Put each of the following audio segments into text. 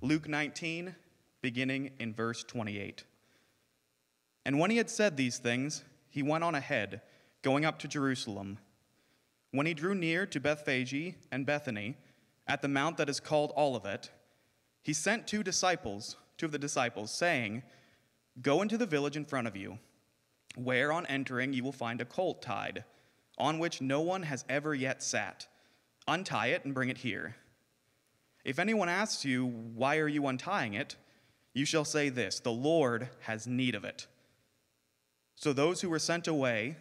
Luke 19, beginning in verse 28. And when he had said these things, he went on ahead, going up to Jerusalem. When he drew near to Bethphage and Bethany, at the mount that is called Olivet, he sent two of the disciples, saying, "Go into the village in front of you, where on entering you will find a colt tied, on which no one has ever yet sat. Untie it and bring it here. If anyone asks you, 'Why are you untying it?' you shall say this, 'The Lord has need of it.'" So those who were sent went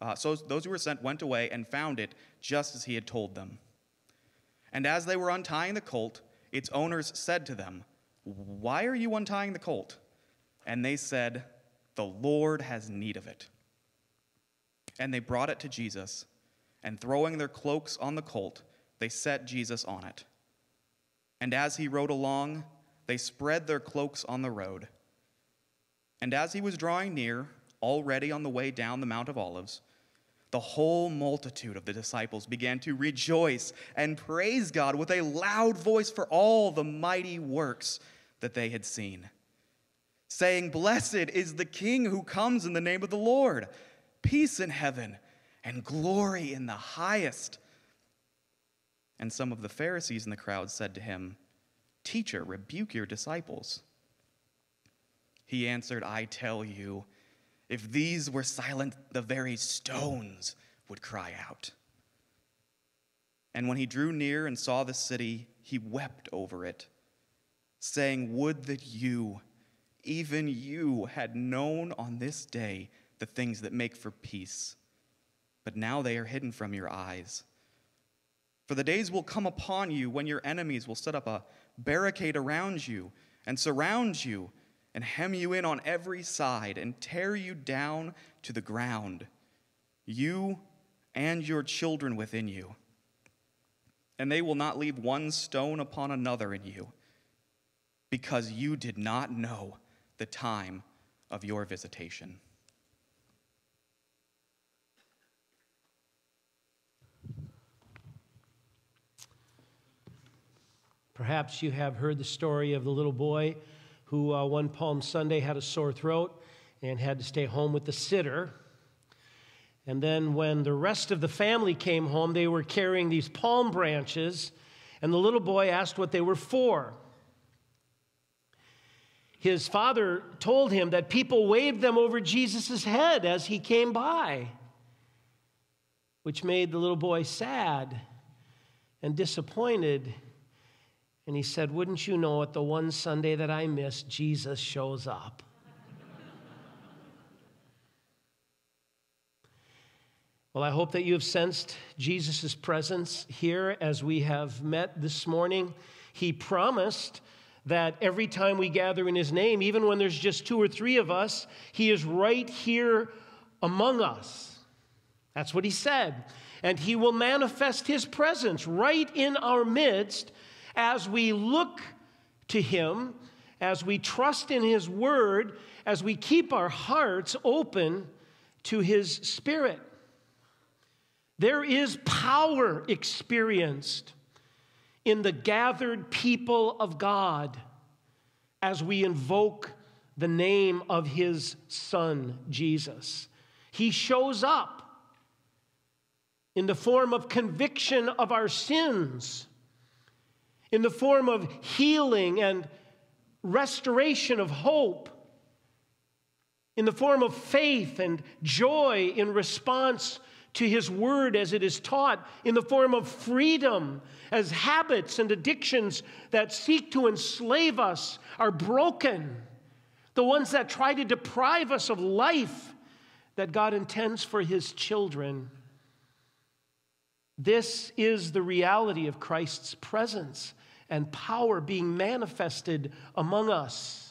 away and found it just as he had told them. And as they were untying the colt, its owners said to them, "Why are you untying the colt?" And they said, "The Lord has need of it." And they brought it to Jesus, and throwing their cloaks on the colt, they set Jesus on it. And as he rode along, they spread their cloaks on the road. And as he was drawing near, already on the way down the Mount of Olives, the whole multitude of the disciples began to rejoice and praise God with a loud voice for all the mighty works that they had seen, saying, "Blessed is the King who comes in the name of the Lord, peace in heaven and glory in the highest." And some of the Pharisees in the crowd said to him, "Teacher, rebuke your disciples." He answered, "I tell you, if these were silent, the very stones would cry out." And when he drew near and saw the city, he wept over it, saying, "Would that you, even you, had known on this day the things that make for peace. But now they are hidden from your eyes. For the days will come upon you when your enemies will set up a barricade around you and surround you and hem you in on every side and tear you down to the ground, you and your children within you. And they will not leave one stone upon another in you, because you did not know the time of your visitation." Perhaps you have heard the story of the little boy who one Palm Sunday had a sore throat and had to stay home with the sitter. And then when the rest of the family came home, they were carrying these palm branches, and the little boy asked what they were for. His father told him that people waved them over Jesus' head as he came by, which made the little boy sad and disappointed. And he said, "Wouldn't you know it, the one Sunday that I missed, Jesus shows up." Well, I hope that you have sensed Jesus' presence here as we have met this morning. He promised that every time we gather in his name, even when there's just 2 or 3 of us, he is right here among us. That's what he said. And he will manifest his presence right in our midst as we look to him, as we trust in his word, as we keep our hearts open to his Spirit. There is power experienced in the gathered people of God as we invoke the name of his Son, Jesus. He shows up in the form of conviction of our sins, in the form of healing and restoration of hope, in the form of faith and joy in response to his word as it is taught, in the form of freedom as habits and addictions that seek to enslave us are broken, the ones that try to deprive us of life that God intends for his children. This is the reality of Christ's presence and power being manifested among us.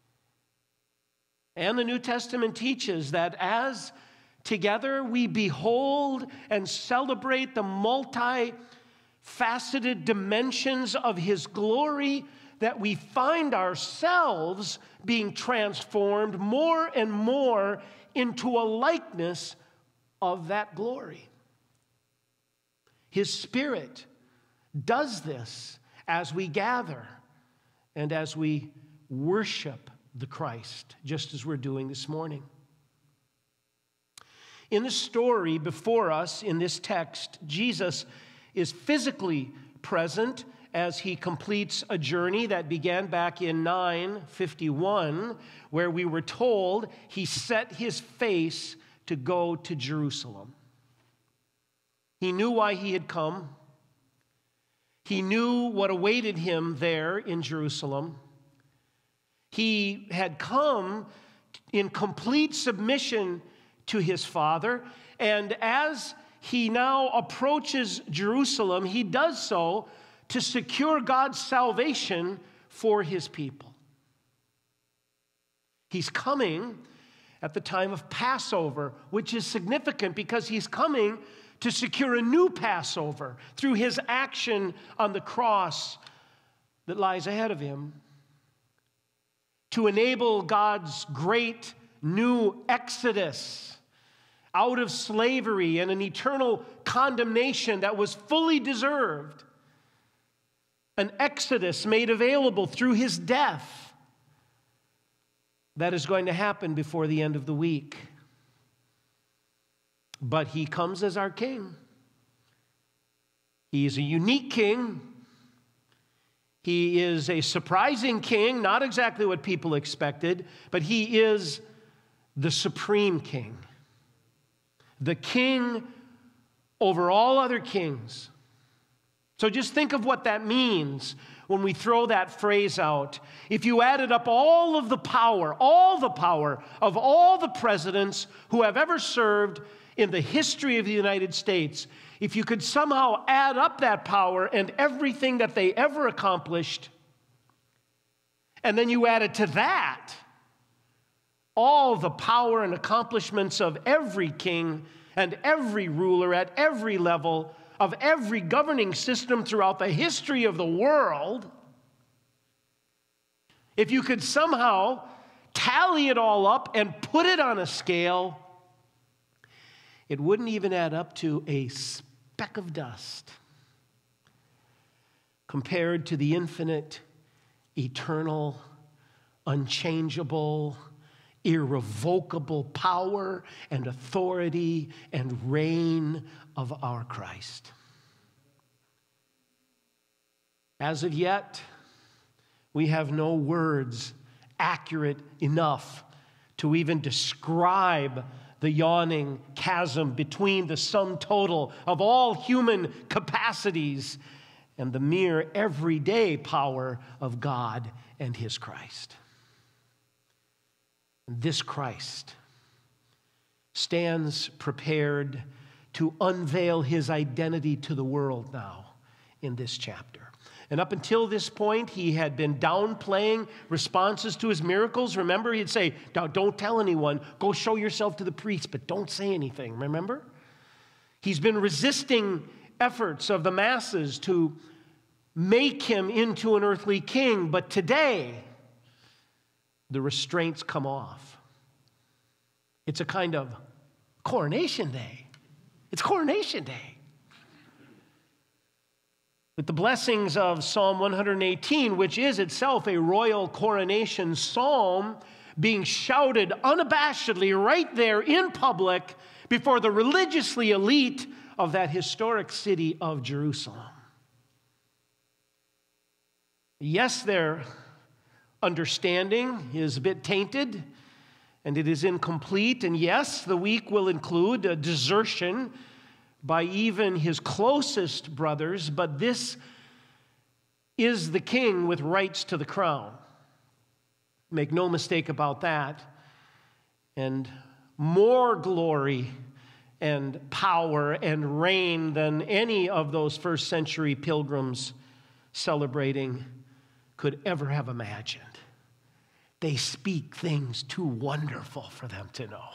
And the New Testament teaches that as together we behold and celebrate the multifaceted dimensions of his glory, that we find ourselves being transformed more and more into a likeness of that glory. His Spirit does this as we gather. and as we worship the Christ, just as we're doing this morning. In the story before us in this text, Jesus is physically present as he completes a journey that began back in 9:51, where we were told he set his face to go to Jerusalem. He knew why he had come. He knew what awaited him there in Jerusalem. He had come in complete submission to his Father, and as he now approaches Jerusalem, he does so to secure God's salvation for his people. He's coming at the time of Passover, which is significant because he's coming to secure a new Passover through his action on the cross that lies ahead of him, to enable God's great new exodus out of slavery and an eternal condemnation that was fully deserved. An exodus made available through his death. That is going to happen before the end of the week. But he comes as our king. He is a unique king. He is a surprising king, not exactly what people expected, but he is the supreme king. The king over all other kings. So just think of what that means when we throw that phrase out. If you added up all of the power of all the presidents who have ever served in the history of the United States, if you could somehow add up that power and everything that they ever accomplished, and then you added to that all the power and accomplishments of every king and every ruler at every level of every governing system throughout the history of the world, if you could somehow tally it all up and put it on a scale, it wouldn't even add up to a speck of dust compared to the infinite, eternal, unchangeable, irrevocable power and authority and reign of our Christ. As of yet, we have no words accurate enough to even describe the yawning chasm between the sum total of all human capacities and the mere everyday power of God and his Christ. This Christ stands prepared to unveil his identity to the world now in this chapter. And up until this point, he had been downplaying responses to his miracles. Remember, he'd say, don't tell anyone. Go show yourself to the priest, but don't say anything. Remember? He's been resisting efforts of the masses to make him into an earthly king. But today, the restraints come off. It's a kind of coronation day. It's coronation day. With the blessings of Psalm 118, which is itself a royal coronation psalm, being shouted unabashedly right there in public before the religiously elite of that historic city of Jerusalem. Yes, their understanding is a bit tainted, and it is incomplete, and yes, the week will include a desertion by even his closest brothers, but this is the king with rights to the crown. Make no mistake about that. And more glory and power and reign than any of those first century pilgrims celebrating could ever have imagined. They speak things too wonderful for them to know.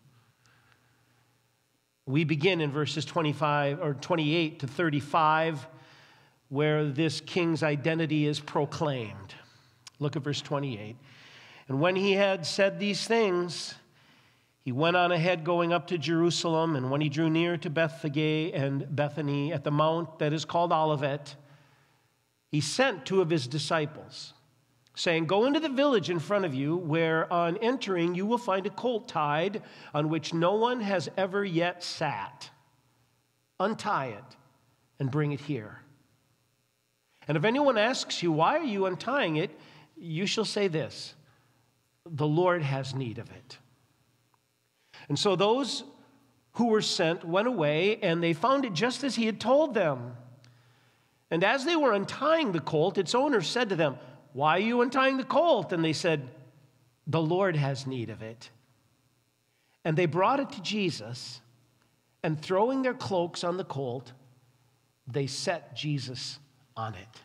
We begin in verses 28 to 35, where this king's identity is proclaimed. Look at verse 28. And when he had said these things, he went on ahead going up to Jerusalem, and when he drew near to Bethphage and Bethany at the mount that is called Olivet, he sent two of his disciples saying, "Go into the village in front of you, where on entering you will find a colt tied on which no one has ever yet sat. Untie it and bring it here. And if anyone asks you, 'Why are you untying it?' you shall say this, 'The Lord has need of it.'" And so those who were sent went away, and they found it just as he had told them. And as they were untying the colt, its owner said to them, "Why are you untying the colt?" And they said, "The Lord has need of it." And they brought it to Jesus, and throwing their cloaks on the colt, they set Jesus on it.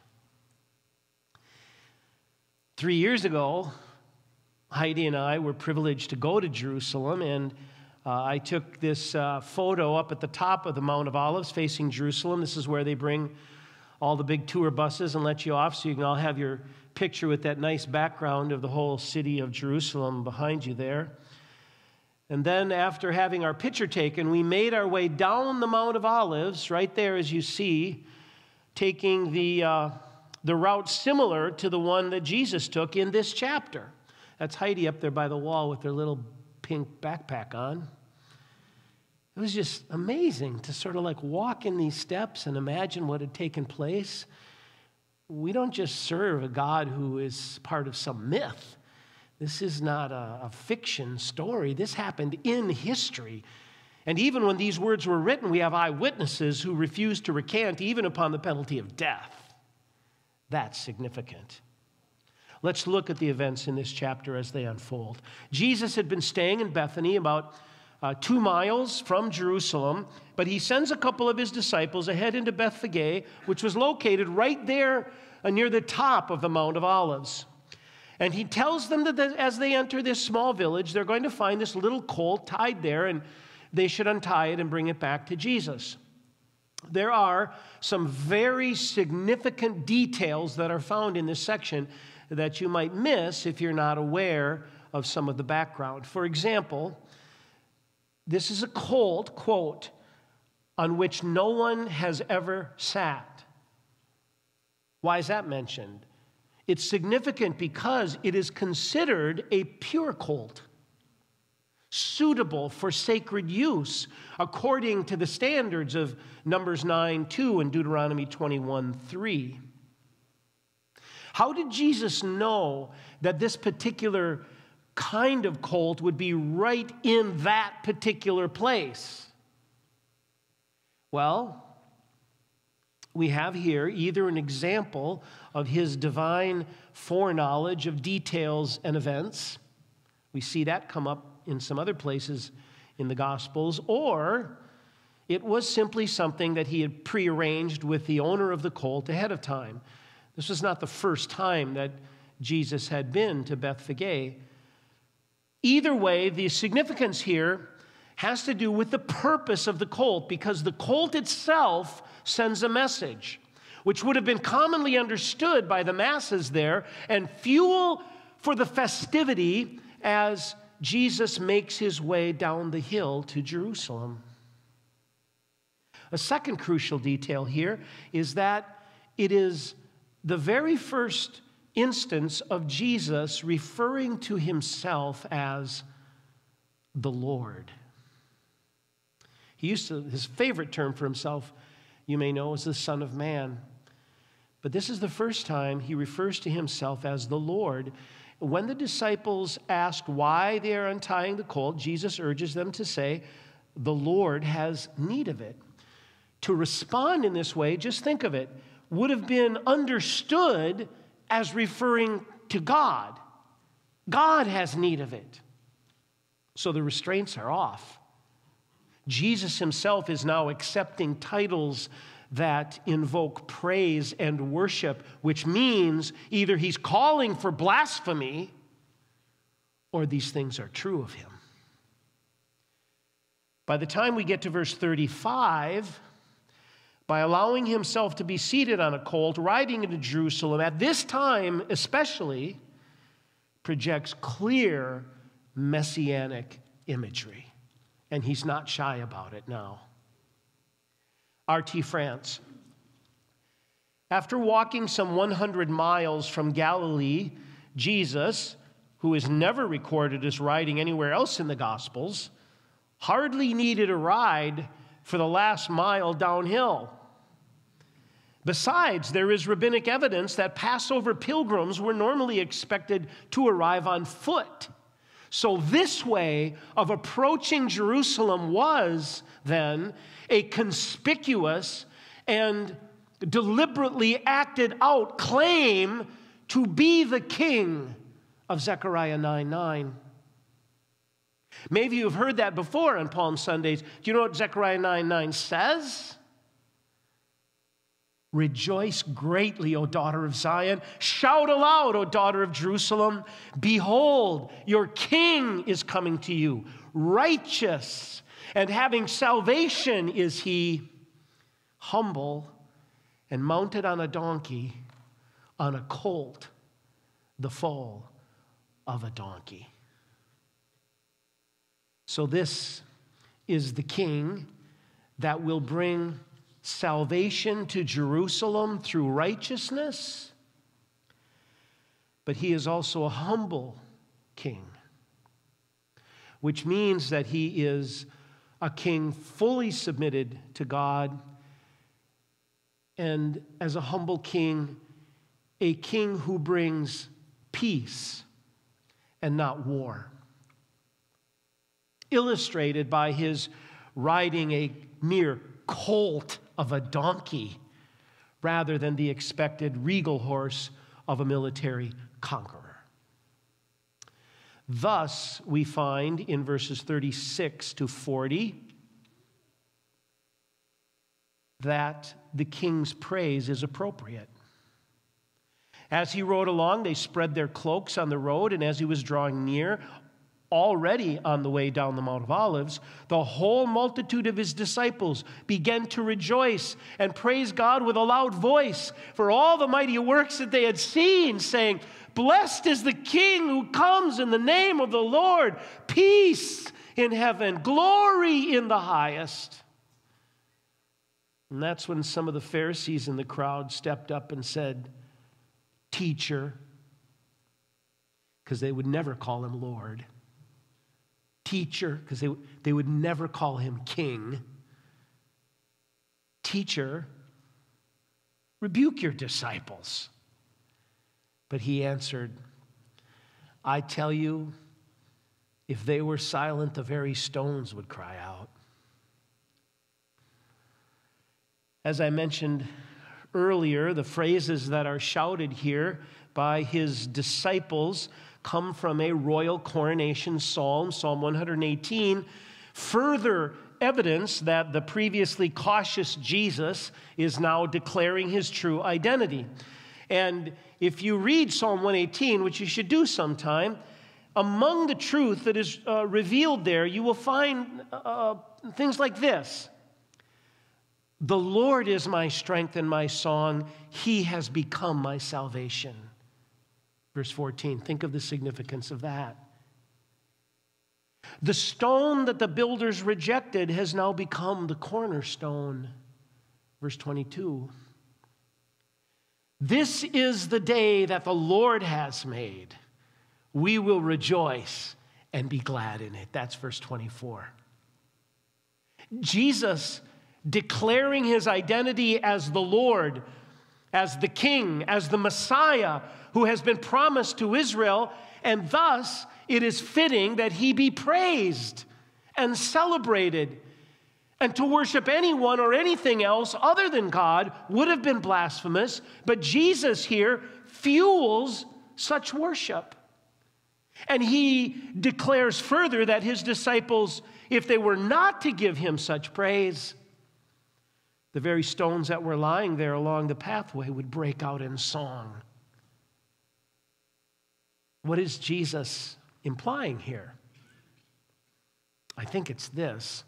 3 years ago, Heidi and I were privileged to go to Jerusalem, and I took this photo up at the top of the Mount of Olives facing Jerusalem. This is where they bring all the big tour buses and let you off so you can all have your picture with that nice background of the whole city of Jerusalem behind you there. And then after having our picture taken, we made our way down the Mount of Olives, right there as you see, taking the route similar to the one that Jesus took in this chapter. That's Heidi up there by the wall with her little pink backpack on. It was just amazing to sort of like walk in these steps and imagine what had taken place. We don't just serve a God who is part of some myth. This is not a fiction story. This happened in history. And even when these words were written, we have eyewitnesses who refused to recant even upon the penalty of death. That's significant. Let's look at the events in this chapter as they unfold. Jesus had been staying in Bethany, about 2 miles from Jerusalem, but he sends a couple of his disciples ahead into Bethphage, which was located right there near the top of the Mount of Olives. And he tells them that as they enter this small village, they're going to find this little colt tied there, and they should untie it and bring it back to Jesus. There are some very significant details that are found in this section that you might miss if you're not aware of some of the background. For example, this is a colt, quote, "on which no one has ever sat." Why is that mentioned? It's significant because it is considered a pure colt, suitable for sacred use, according to the standards of Numbers 9:2 and Deuteronomy 21:3. How did Jesus know that this particular kind of colt would be right in that particular place? Well, we have here either an example of his divine foreknowledge of details and events. We see that come up in some other places in the Gospels, or it was simply something that he had prearranged with the owner of the colt ahead of time. This was not the first time that Jesus had been to Bethphage. Either way, the significance here has to do with the purpose of the colt, because the colt itself sends a message, which would have been commonly understood by the masses there and fuel for the festivity as Jesus makes his way down the hill to Jerusalem. A second crucial detail here is that it is the very first instance of Jesus referring to himself as the Lord. His favorite term for himself, you may know, is the Son of Man. But this is the first time he refers to himself as the Lord. When the disciples asked why they are untying the colt, Jesus urges them to say, "The Lord has need of it." To respond in this way, just think of it, would have been understood as referring to God. God has need of it. So the restraints are off. Jesus himself is now accepting titles that invoke praise and worship, which means either he's calling for blasphemy or these things are true of him. By the time we get to verse 35, by allowing himself to be seated on a colt, riding into Jerusalem, at this time especially, projects clear messianic imagery. And he's not shy about it now. R.T. France. After walking some 100 miles from Galilee Jesus, who is never recorded as riding anywhere else in the Gospels, hardly needed a ride for the last mile downhill. Besides, there is rabbinic evidence that Passover pilgrims were normally expected to arrive on foot. So this way of approaching Jerusalem was, then, a conspicuous and deliberately acted out claim to be the king of Zechariah 9:9. Maybe you've heard that before on Palm Sundays. Do you know what Zechariah 9:9 says? Rejoice greatly, O daughter of Zion. Shout aloud, O daughter of Jerusalem. Behold, your king is coming to you. Righteous and having salvation is he, humble and mounted on a donkey, on a colt, the foal of a donkey. So this is the king that will bring salvation to Jerusalem through righteousness, but he is also a humble king, which means that he is a king fully submitted to God, and as a humble king, a king who brings peace and not war. Illustrated by his riding a mere colt of a donkey rather than the expected regal horse of a military conqueror. Thus, we find in verses 36 to 40 that the king's praise is appropriate. As he rode along, they spread their cloaks on the road, and as he was drawing near, already on the way down the Mount of Olives, the whole multitude of his disciples began to rejoice and praise God with a loud voice for all the mighty works that they had seen, saying, "Blessed is the King who comes in the name of the Lord, peace in heaven, glory in the highest." And that's when some of the Pharisees in the crowd stepped up and said, "Teacher," because they would never call him Lord. Teacher, because they would never call him king. "Teacher, rebuke your disciples." But he answered, "I tell you, if they were silent, the very stones would cry out." As I mentioned earlier, the phrases that are shouted here by his disciples come from a royal coronation psalm, Psalm 118, further evidence that the previously cautious Jesus is now declaring his true identity. And if you read Psalm 118, which you should do sometime, among the truth that is revealed there, you will find things like this. The Lord is my strength and my song. He has become my salvation. Verse 14, think of the significance of that. The stone that the builders rejected has now become the cornerstone. Verse 22. This is the day that the Lord has made. We will rejoice and be glad in it. That's verse 24. Jesus declaring his identity as the Lord, as the King, as the Messiah who has been promised to Israel, and thus it is fitting that he be praised and celebrated. And to worship anyone or anything else other than God would have been blasphemous, but Jesus here fuels such worship. And he declares further that his disciples, if they were not to give him such praise, the very stones that were lying there along the pathway would break out in song. What is Jesus implying here? I think it's this.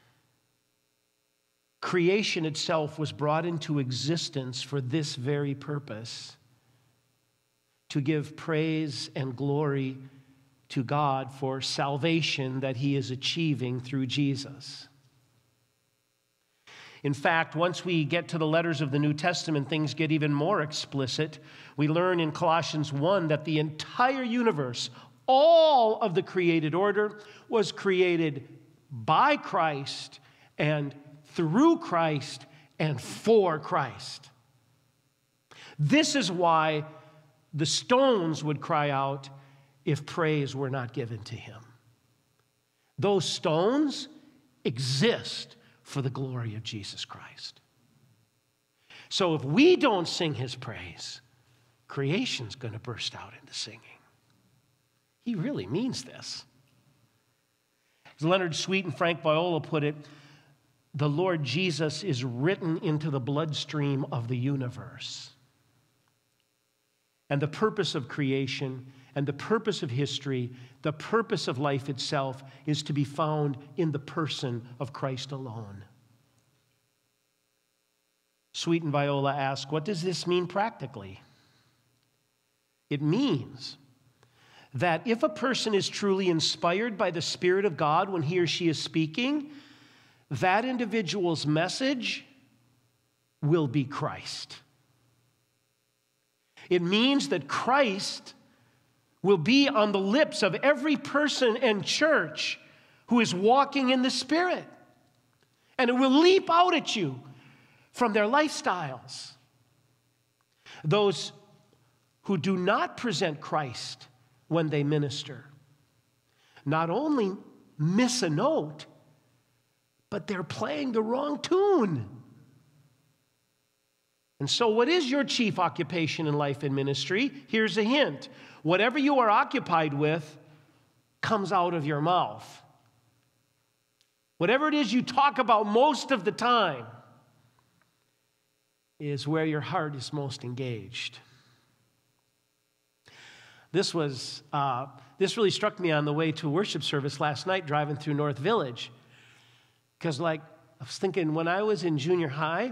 Creation itself was brought into existence for this very purpose, to give praise and glory to God for salvation that he is achieving through Jesus. In fact, once we get to the letters of the New Testament, things get even more explicit. We learn in Colossians 1 that the entire universe, all of the created order, was created by Christ and through Christ and for Christ. This is why the stones would cry out if praise were not given to him. Those stones exist for the glory of Jesus Christ. So if we don't sing his praise, creation's going to burst out into singing. He really means this. As Leonard Sweet and Frank Viola put it, the Lord Jesus is written into the bloodstream of the universe. And the purpose of creation and the purpose of history, the purpose of life itself, is to be found in the person of Christ alone. Sweet and Viola ask, what does this mean practically? It means that if a person is truly inspired by the Spirit of God when he or she is speaking, that individual's message will be Christ. It means that Christ will be on the lips of every person and church who is walking in the Spirit. And it will leap out at you from their lifestyles. Those who do not present Christ when they minister not only miss a note, but they're playing the wrong tune. And so what is your chief occupation in life and ministry? Here's a hint. Whatever you are occupied with comes out of your mouth. Whatever it is you talk about most of the time is where your heart is most engaged. This really struck me on the way to worship service last night driving through North Village. Because I was thinking when I was in junior high,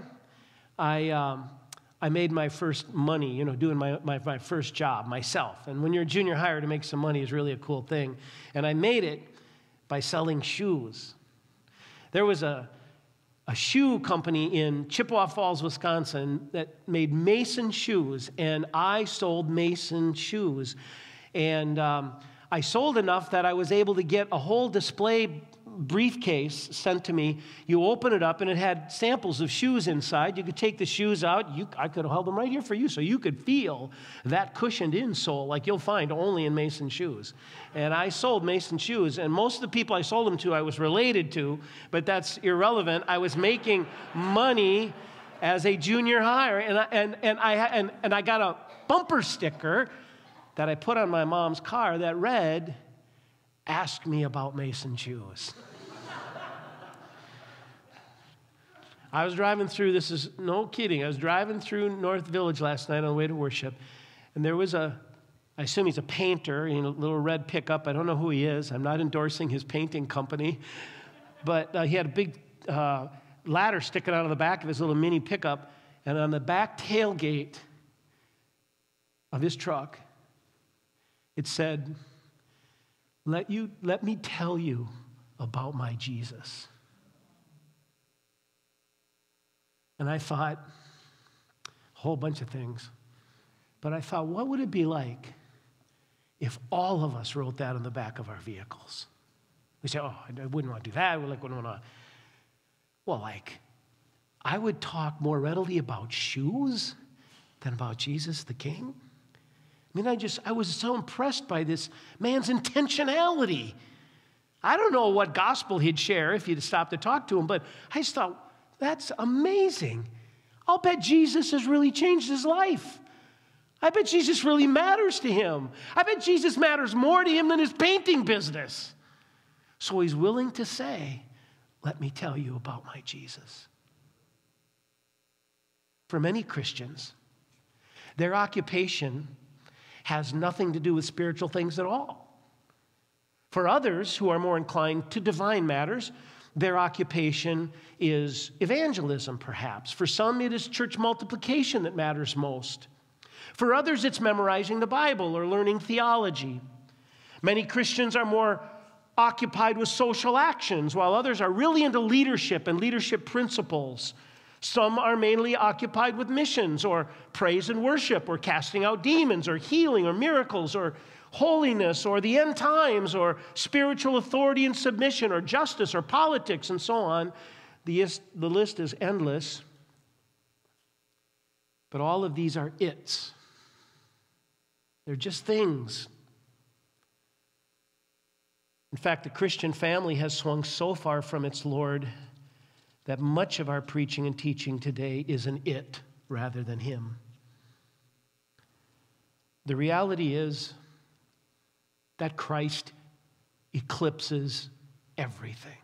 I made my first money, doing my first job myself. And when you're a junior hire, to make some money is really a cool thing. And I made it by selling shoes. There was a shoe company in Chippewa Falls, Wisconsin that made Mason shoes, and I sold Mason shoes. And I sold enough that I was able to get a whole display briefcase sent to me. You open it up and it had samples of shoes inside. You could take the shoes out. I could have held them right here for you so you could feel that cushioned insole like you'll find only in Mason shoes. And I sold Mason shoes, and most of the people I sold them to I was related to, but that's irrelevant. I was making money as a junior hire, and I got a bumper sticker that I put on my mom's car that read, "Ask me about Mason shoes." I was driving through, this is no kidding, I was driving through North Village last night on the way to worship, and there was I assume he's a painter, little red pickup. I don't know who he is. I'm not endorsing his painting company, but he had a big ladder sticking out of the back of his little mini pickup, and on the back tailgate of his truck, it said, Let me tell you about my Jesus. And I thought a whole bunch of things. But I thought, what would it be like if all of us wrote that on the back of our vehicles? We say, oh, I wouldn't want to do that. I would talk more readily about shoes than about Jesus the King. I mean, I was so impressed by this man's intentionality. I don't know what gospel he'd share if you'd stop to talk to him, but I just thought, that's amazing. I'll bet Jesus has really changed his life. I bet Jesus really matters to him. I bet Jesus matters more to him than his painting business. So he's willing to say, let me tell you about my Jesus. For many Christians, their occupation has nothing to do with spiritual things at all. For others who are more inclined to divine matters, their occupation is evangelism, perhaps. For some, it is church multiplication that matters most. For others, it's memorizing the Bible or learning theology. Many Christians are more occupied with social actions, while others are really into leadership and leadership principles. Some are mainly occupied with missions or praise and worship or casting out demons or healing or miracles or holiness or the end times or spiritual authority and submission or justice or politics and so on. The list is endless. But all of these are its. They're just things. In fact, the Christian family has swung so far from its Lord that much of our preaching and teaching today is an it rather than him. The reality is that Christ eclipses everything.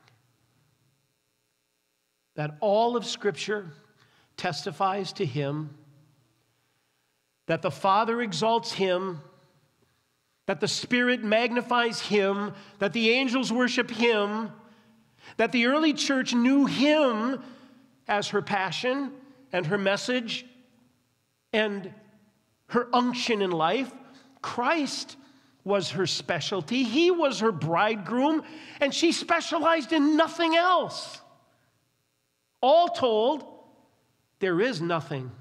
That all of Scripture testifies to him, that the Father exalts him, that the Spirit magnifies him, that the angels worship him, that the early church knew him as her passion and her message and her unction in life. Christ was her specialty. He was her bridegroom, and she specialized in nothing else. All told, there is nothing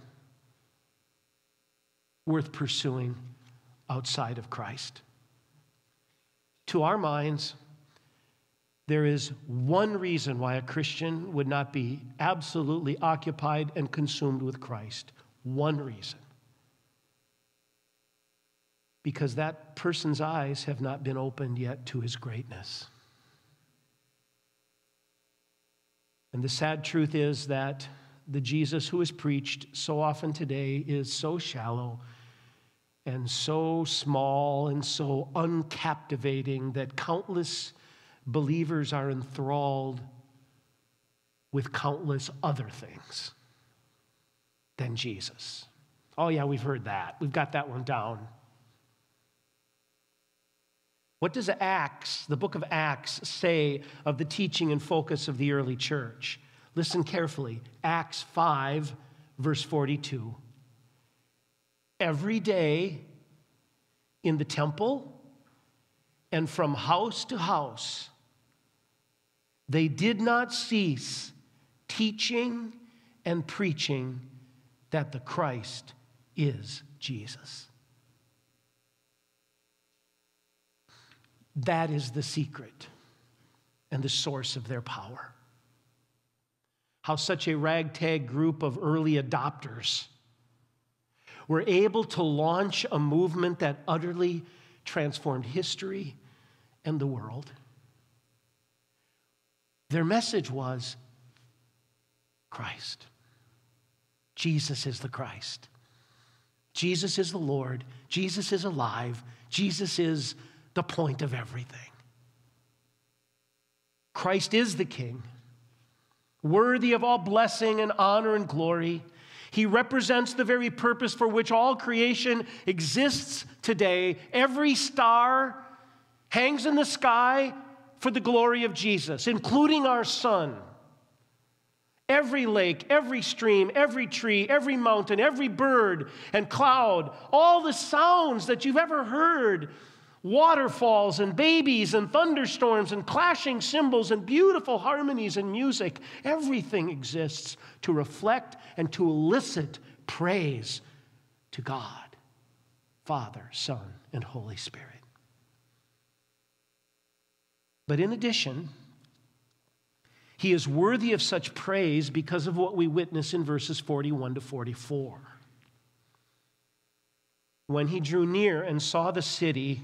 worth pursuing outside of Christ. To our minds, there is one reason why a Christian would not be absolutely occupied and consumed with Christ. One reason. Because that person's eyes have not been opened yet to his greatness. And the sad truth is that the Jesus who is preached so often today is so shallow and so small and so uncaptivating that countless believers are enthralled with countless other things than Jesus. Oh yeah, we've heard that. We've got that one down. What does Acts, the book of Acts, say of the teaching and focus of the early church? Listen carefully. Acts 5, verse 42. Every day in the temple and from house to house, they did not cease teaching and preaching that the Christ is Jesus. That is the secret and the source of their power. How such a ragtag group of early adopters were able to launch a movement that utterly transformed history and the world. Their message was Christ. Jesus is the Christ. Jesus is the Lord. Jesus is alive. Jesus is the point of everything. Christ is the King, worthy of all blessing and honor and glory. He represents the very purpose for which all creation exists today. Every star hangs in the sky for the glory of Jesus, including our sun. Every lake, every stream, every tree, every mountain, every bird and cloud, all the sounds that you've ever heard, waterfalls and babies and thunderstorms and clashing cymbals and beautiful harmonies and music, everything exists to reflect and to elicit praise to God, Father, Son, and Holy Spirit. But in addition, he is worthy of such praise because of what we witness in verses 41 to 44. When he drew near and saw the city,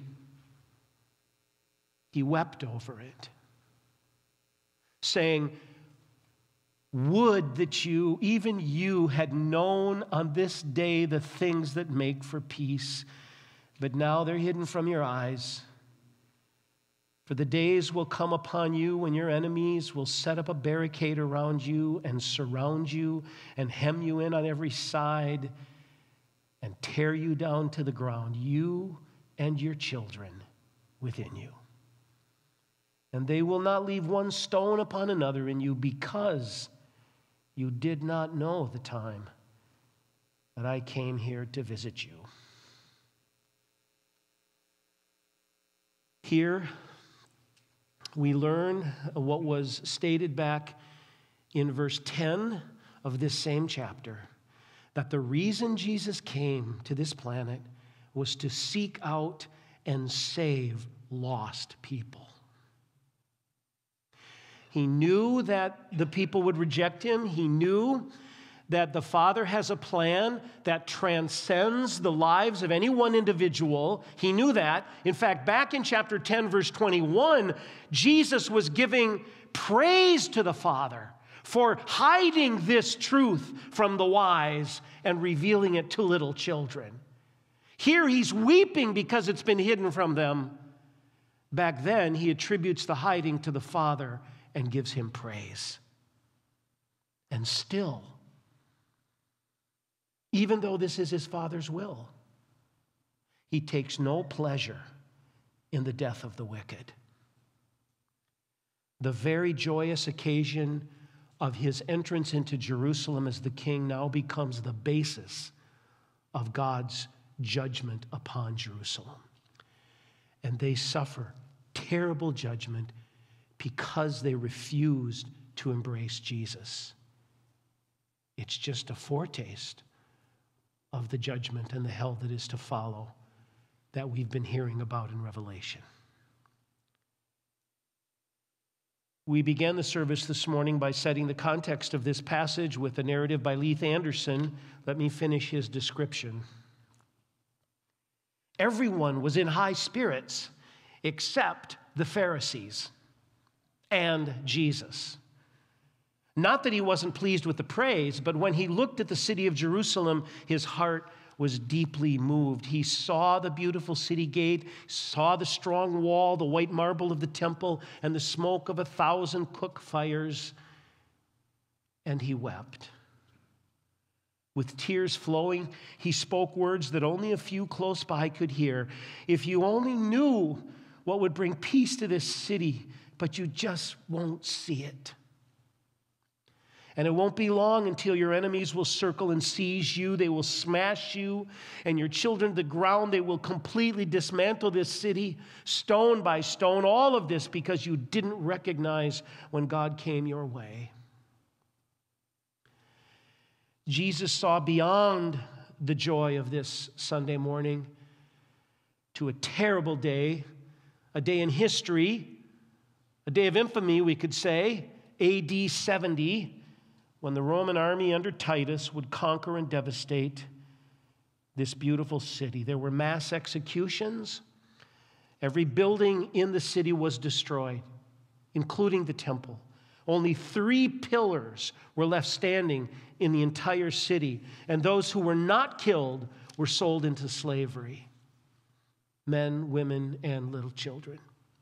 he wept over it, saying, "Would that you, even you, had known on this day the things that make for peace, but now they're hidden from your eyes. For the days will come upon you when your enemies will set up a barricade around you and surround you and hem you in on every side and tear you down to the ground, you and your children within you. And they will not leave one stone upon another in you, because you did not know the time that I came here to visit you." Here, we learn what was stated back in verse 10 of this same chapter, that the reason Jesus came to this planet was to seek out and save lost people. He knew that the people would reject him. He knew that the Father has a plan that transcends the lives of any one individual. He knew that. In fact, back in chapter 10, verse 21, Jesus was giving praise to the Father for hiding this truth from the wise and revealing it to little children. Here he's weeping because it's been hidden from them. Back then, he attributes the hiding to the Father and gives him praise. And still, even though this is his Father's will, he takes no pleasure in the death of the wicked. The very joyous occasion of his entrance into Jerusalem as the king now becomes the basis of God's judgment upon Jerusalem. And they suffer terrible judgment because they refused to embrace Jesus. It's just a foretaste of the judgment and the hell that is to follow that we've been hearing about in Revelation. We began the service this morning by setting the context of this passage with a narrative by Leith Anderson. Let me finish his description. Everyone was in high spirits except the Pharisees and Jesus. Not that he wasn't pleased with the praise, but when he looked at the city of Jerusalem, his heart was deeply moved. He saw the beautiful city gate, saw the strong wall, the white marble of the temple, and the smoke of 1,000 cook fires, and he wept. With tears flowing, he spoke words that only a few close by could hear. If you only knew what would bring peace to this city, but you just won't see it. And it won't be long until your enemies will circle and seize you. They will smash you and your children to the ground. They will completely dismantle this city, stone by stone. All of this because you didn't recognize when God came your way. Jesus saw beyond the joy of this Sunday morning to a terrible day, a day in history, a day of infamy, we could say, AD 70, when the Roman army under Titus would conquer and devastate this beautiful city. There were mass executions. Every building in the city was destroyed, including the temple. Only 3 pillars were left standing in the entire city, and those who were not killed were sold into slavery. Men, women, and little children.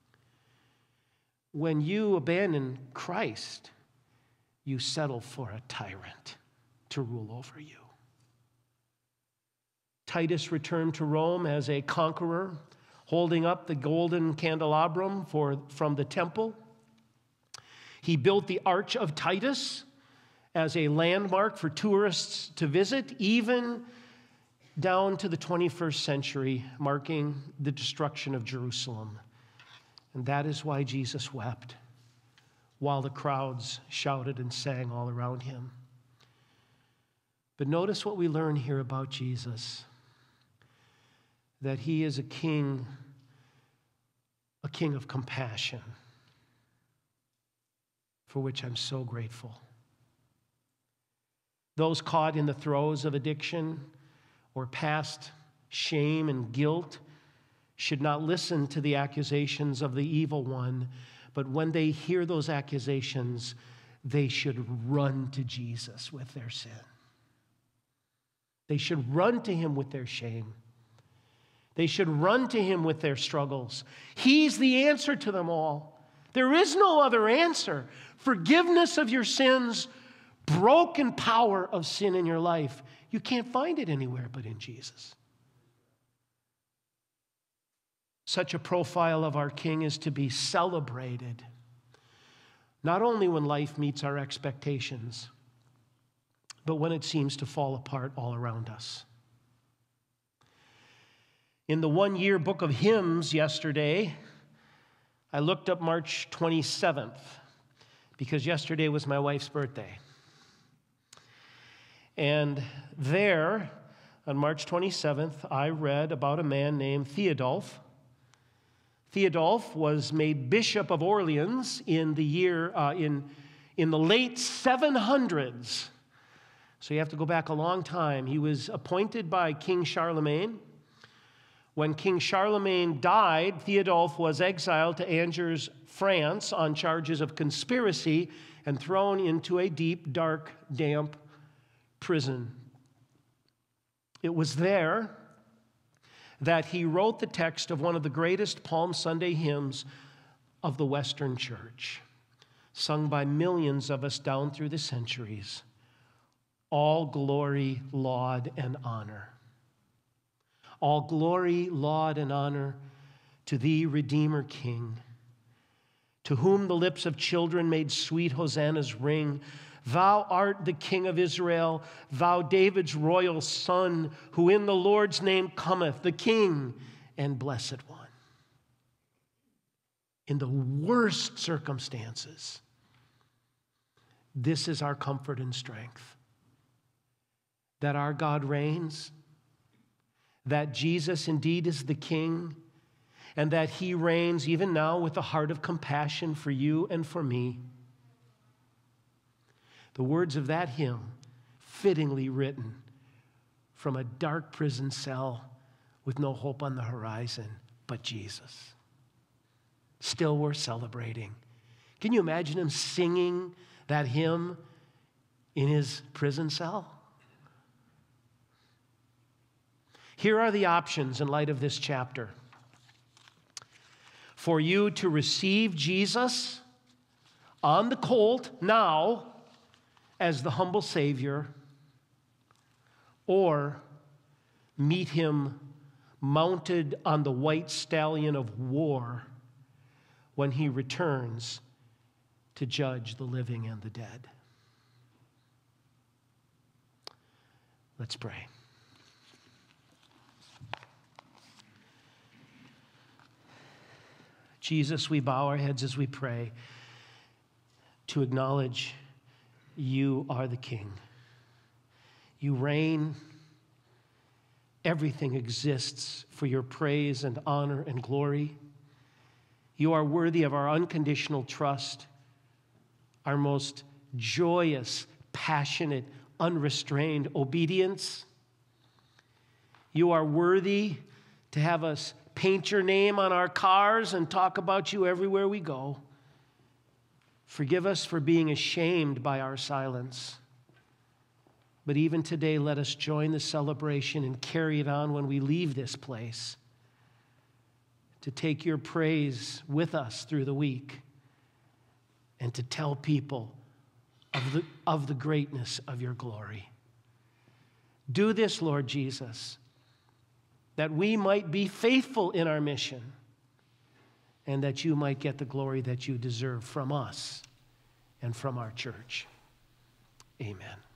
When you abandon Christ, you settle for a tyrant to rule over you. Titus returned to Rome as a conqueror, holding up the golden candelabrum from the temple. He built the Arch of Titus as a landmark for tourists to visit, even down to the 21st century, marking the destruction of Jerusalem. And that is why Jesus wept, while the crowds shouted and sang all around him. But notice what we learn here about Jesus, that he is a king of compassion, for which I'm so grateful. Those caught in the throes of addiction or past shame and guilt should not listen to the accusations of the evil one, but when they hear those accusations, they should run to Jesus with their sin. They should run to him with their shame. They should run to him with their struggles. He's the answer to them all. There is no other answer. Forgiveness of your sins, broken power of sin in your life. You can't find it anywhere but in Jesus. Such a profile of our King is to be celebrated, not only when life meets our expectations, but when it seems to fall apart all around us. In the one-year book of hymns yesterday, I looked up March 27th because yesterday was my wife's birthday. And there, on March 27th, I read about a man named Theodulf. Theodulf was made Bishop of Orleans in the year, in the late 700s. So you have to go back a long time. He was appointed by King Charlemagne. When King Charlemagne died, Theodulf was exiled to Angers, France, on charges of conspiracy and thrown into a deep, dark, damp prison. It was there that he wrote the text of one of the greatest Palm Sunday hymns of the Western Church, sung by millions of us down through the centuries. All glory, laud, and honor. All glory, laud, and honor to thee, Redeemer King, to whom the lips of children made sweet hosannas ring. Thou art the King of Israel, thou David's royal son, who in the Lord's name cometh, the King and Blessed One. In the worst circumstances, this is our comfort and strength. That our God reigns, that Jesus indeed is the King, and that he reigns even now with a heart of compassion for you and for me. The words of that hymn, fittingly written from a dark prison cell with no hope on the horizon but Jesus. Still worth celebrating. Can you imagine him singing that hymn in his prison cell? Here are the options in light of this chapter. For you to receive Jesus on the colt now as the humble Savior, or meet him mounted on the white stallion of war when he returns to judge the living and the dead. Let's pray. Jesus, we bow our heads as we pray to acknowledge you are the King. You reign. Everything exists for your praise and honor and glory. You are worthy of our unconditional trust, our most joyous, passionate, unrestrained obedience. You are worthy to have us paint your name on our cars and talk about you everywhere we go. Forgive us for being ashamed by our silence. But even today, let us join the celebration and carry it on when we leave this place, to take your praise with us through the week and to tell people of the greatness of your glory. Do this, Lord Jesus, that we might be faithful in our mission and that you might get the glory that you deserve from us and from our church. Amen.